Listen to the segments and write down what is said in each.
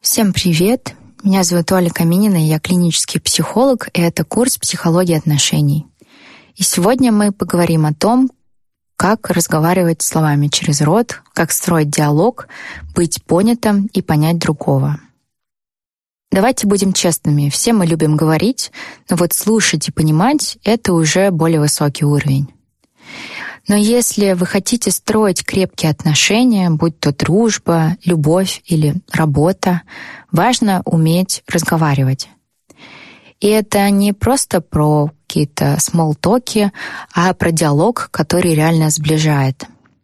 Всем привет! Меня зовут Оля Каминина, я клинический психолог, и это курс «Психология отношений». И сегодня мы поговорим о том, как разговаривать словами через рот, как строить диалог, быть понятым и понять другого. Давайте будем честными, все мы любим говорить, но вот слушать и понимать — это уже более высокий уровень. Но если вы хотите строить крепкие отношения, будь то дружба, любовь или работа, важно уметь разговаривать. И это не просто про какие-то смолл-токи, а про диалог, который реально сближает.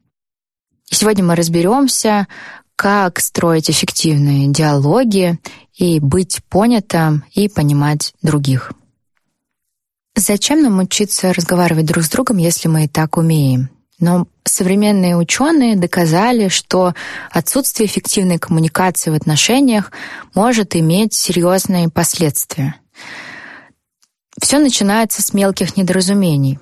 И сегодня мы разберемся, как строить эффективные диалоги и быть понятым и понимать других. Зачем нам учиться разговаривать друг с другом, если мы и так умеем? Но современные ученые доказали, что отсутствие эффективной коммуникации в отношениях может иметь серьезные последствия. Все начинается с мелких недоразумений.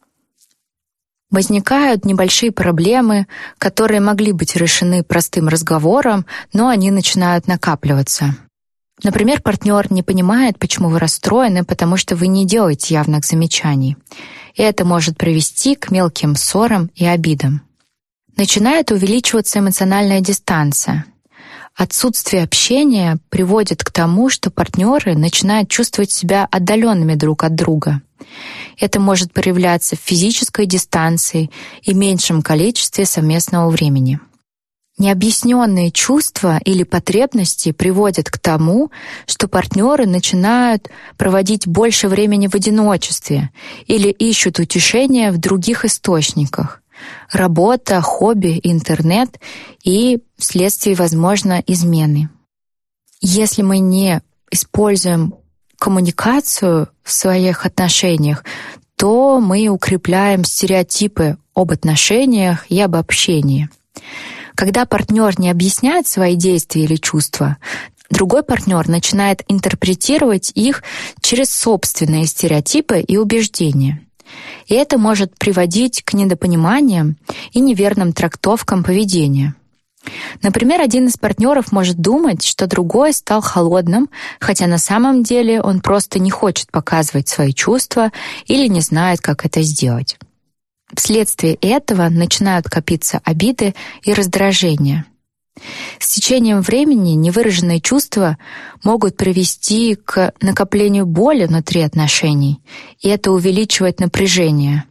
Возникают небольшие проблемы, которые могли быть решены простым разговором, но они начинают накапливаться. Например, партнер не понимает, почему вы расстроены, потому что вы не делаете явных замечаний. И это может привести к мелким ссорам и обидам. Начинает увеличиваться эмоциональная дистанция. Отсутствие общения приводит к тому, что партнеры начинают чувствовать себя отдаленными друг от друга. Это может проявляться в физической дистанции и меньшем количестве совместного времени. Необъясненные чувства или потребности приводят к тому, что партнеры начинают проводить больше времени в одиночестве или ищут утешения в других источниках — работа, хобби, интернет и, вследствие, возможно, измены. Если мы не используем коммуникацию в своих отношениях, то мы укрепляем стереотипы об отношениях и об общении. Когда партнер не объясняет свои действия или чувства, другой партнер начинает интерпретировать их через собственные стереотипы и убеждения. И это может приводить к недопониманиям и неверным трактовкам поведения. Например, один из партнеров может думать, что другой стал холодным, хотя на самом деле он просто не хочет показывать свои чувства или не знает, как это сделать. Вследствие этого начинают копиться обиды и раздражения. С течением времени невыраженные чувства могут привести к накоплению боли внутри отношений, и это увеличивает напряжение.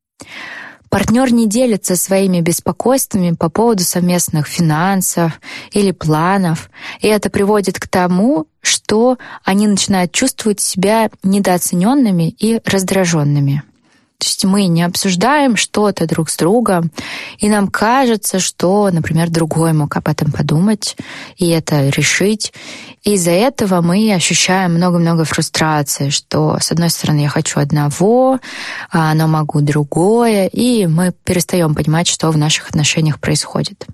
Партнер не делится своими беспокойствами по поводу совместных финансов или планов, и это приводит к тому, что они начинают чувствовать себя недооцененными и раздраженными. То есть мы не обсуждаем что-то друг с другом, и нам кажется, что, например, другой мог об этом подумать и это решить. И из-за этого мы ощущаем много-много фрустрации, что, с одной стороны, я хочу одного, но могу другое, и мы перестаем понимать, что в наших отношениях происходит.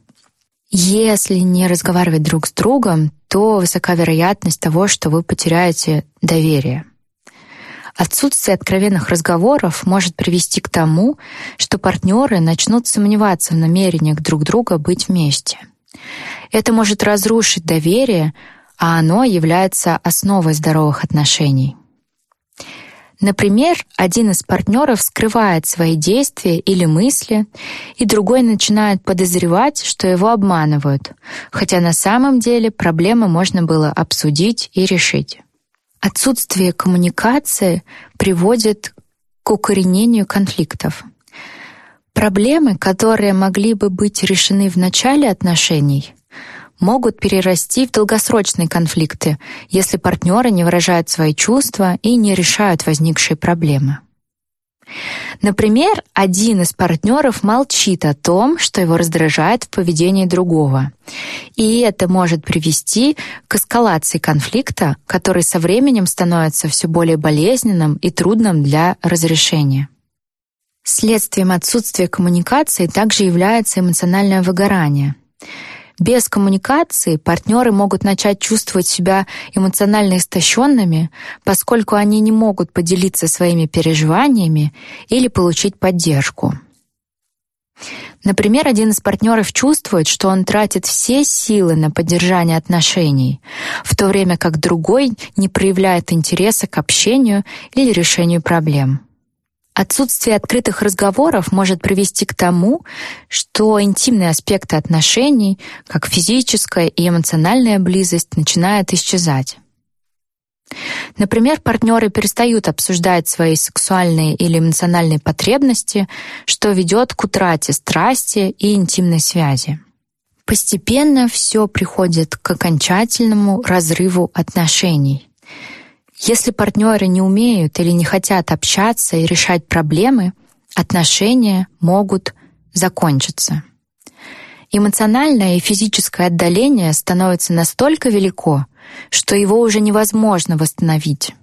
Если не разговаривать друг с другом, то высока вероятность того, что вы потеряете доверие. Отсутствие откровенных разговоров может привести к тому, что партнеры начнут сомневаться в намерениях друг друга быть вместе. Это может разрушить доверие, а оно является основой здоровых отношений. Например, один из партнеров скрывает свои действия или мысли, и другой начинает подозревать, что его обманывают, хотя на самом деле проблемы можно было обсудить и решить. Отсутствие коммуникации приводит к укоренению конфликтов. Проблемы, которые могли бы быть решены в начале отношений, могут перерасти в долгосрочные конфликты, если партнеры не выражают свои чувства и не решают возникшие проблемы. Например, один из партнеров молчит о том, что его раздражает в поведении другого. И это может привести к эскалации конфликта, который со временем становится все более болезненным и трудным для разрешения. Следствием отсутствия коммуникации также является эмоциональное выгорание. Без коммуникации партнеры могут начать чувствовать себя эмоционально истощенными, поскольку они не могут поделиться своими переживаниями или получить поддержку. Например, один из партнеров чувствует, что он тратит все силы на поддержание отношений, в то время как другой не проявляет интереса к общению или решению проблем. Отсутствие открытых разговоров может привести к тому, что интимные аспекты отношений, как физическая и эмоциональная близость, начинают исчезать. Например, партнеры перестают обсуждать свои сексуальные или эмоциональные потребности, что ведет к утрате страсти и интимной связи. Постепенно все приходит к окончательному разрыву отношений. Если партнеры не умеют или не хотят общаться и решать проблемы, отношения могут закончиться. Эмоциональное и физическое отдаление становится настолько велико, что его уже невозможно восстановить.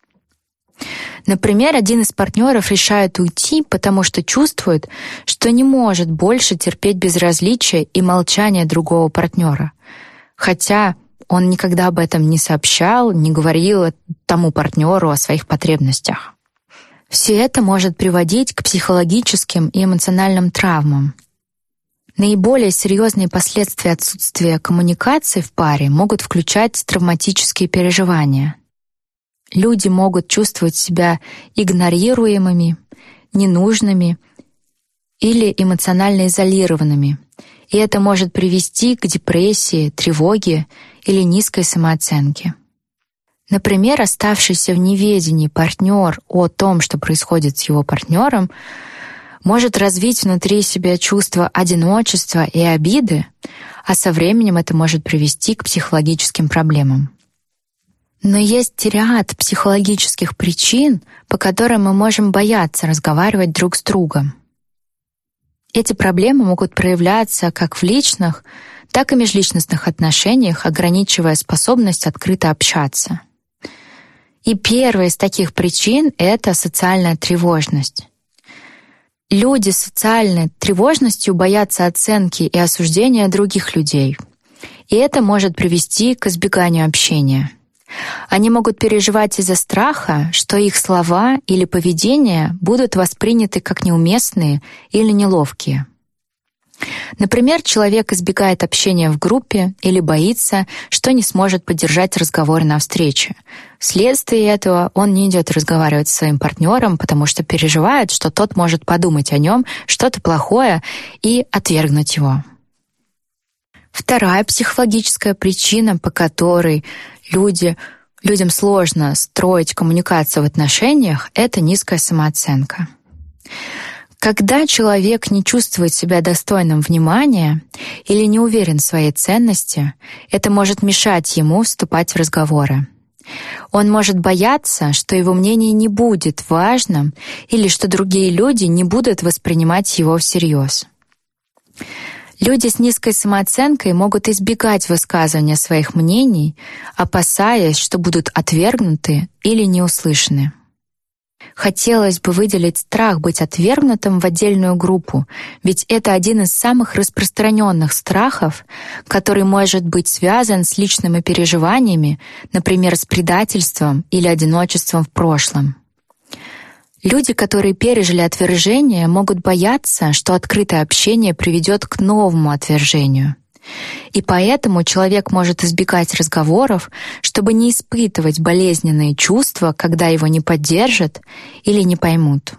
Например, один из партнеров решает уйти, потому что чувствует, что не может больше терпеть безразличие и молчание другого партнера, хотя он никогда об этом не сообщал, не говорил тому партнеру о своих потребностях. Все это может приводить к психологическим и эмоциональным травмам. Наиболее серьезные последствия отсутствия коммуникации в паре могут включать травматические переживания. Люди могут чувствовать себя игнорируемыми, ненужными или эмоционально изолированными, и это может привести к депрессии, тревоге или низкой самооценке. Например, оставшийся в неведении партнер о том, что происходит с его партнером, может развить внутри себя чувство одиночества и обиды, а со временем это может привести к психологическим проблемам. Но есть ряд психологических причин, по которым мы можем бояться разговаривать друг с другом. Эти проблемы могут проявляться как в личных, так и межличностных отношениях, ограничивая способность открыто общаться. И первая из таких причин — это социальная тревожность. Люди с социальной тревожностью боятся оценки и осуждения других людей, и это может привести к избеганию общения. Они могут переживать из-за страха, что их слова или поведение будут восприняты как неуместные или неловкие. Например, человек избегает общения в группе или боится, что не сможет поддержать разговор на встрече. Вследствие этого он не идет разговаривать со своим партнером, потому что переживает, что тот может подумать о нем что-то плохое и отвергнуть его. Вторая психологическая причина, по которой людям сложно строить коммуникацию в отношениях, это низкая самооценка. Когда человек не чувствует себя достойным внимания или не уверен в своей ценности, это может мешать ему вступать в разговоры. Он может бояться, что его мнение не будет важным или что другие люди не будут воспринимать его всерьез. Люди с низкой самооценкой могут избегать высказывания своих мнений, опасаясь, что будут отвергнуты или не услышаны. Хотелось бы выделить страх быть отвергнутым в отдельную группу, ведь это один из самых распространенных страхов, который может быть связан с личными переживаниями, например, с предательством или одиночеством в прошлом. Люди, которые пережили отвержение, могут бояться, что открытое общение приведет к новому отвержению. И поэтому человек может избегать разговоров, чтобы не испытывать болезненные чувства, когда его не поддержат или не поймут.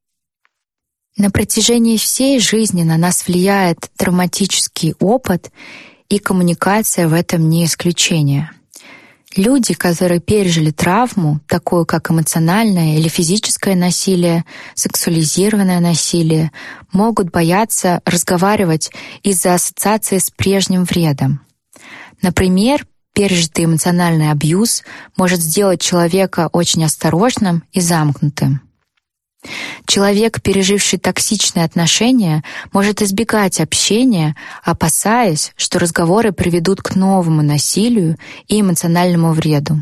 На протяжении всей жизни на нас влияет травматический опыт, и коммуникация в этом не исключение. Люди, которые пережили травму, такую как эмоциональное или физическое насилие, сексуализированное насилие, могут бояться разговаривать из-за ассоциации с прежним вредом. Например, пережитый эмоциональный абьюз может сделать человека очень осторожным и замкнутым. Человек, переживший токсичные отношения, может избегать общения, опасаясь, что разговоры приведут к новому насилию и эмоциональному вреду.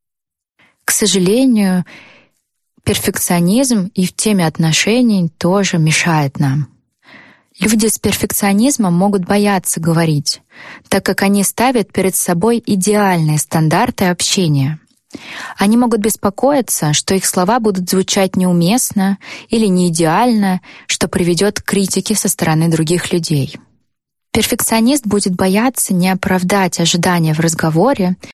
К сожалению, перфекционизм и в теме отношений тоже мешает нам. Люди с перфекционизмом могут бояться говорить, так как они ставят перед собой идеальные стандарты общения. Они могут беспокоиться, что их слова будут звучать неуместно или не идеально, что приведет к критике со стороны других людей. Перфекционист будет бояться не оправдать ожидания в разговоре,